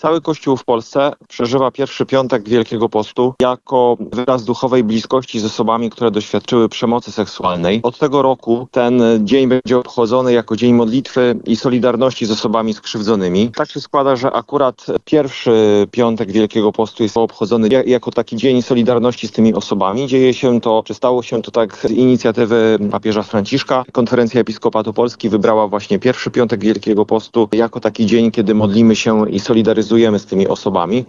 Cały Kościół w Polsce przeżywa pierwszy piątek Wielkiego Postu jako wyraz duchowej bliskości z osobami, które doświadczyły przemocy seksualnej. Od tego roku ten dzień będzie obchodzony jako dzień modlitwy i solidarności z osobami skrzywdzonymi. Tak się składa, że akurat pierwszy piątek Wielkiego Postu jest obchodzony jako taki dzień solidarności z tymi osobami. Stało się to tak z inicjatywy papieża Franciszka. Konferencja Episkopatu Polski wybrała właśnie pierwszy piątek Wielkiego Postu jako taki dzień, kiedy modlimy się i solidaryzujemy z tymi osobami.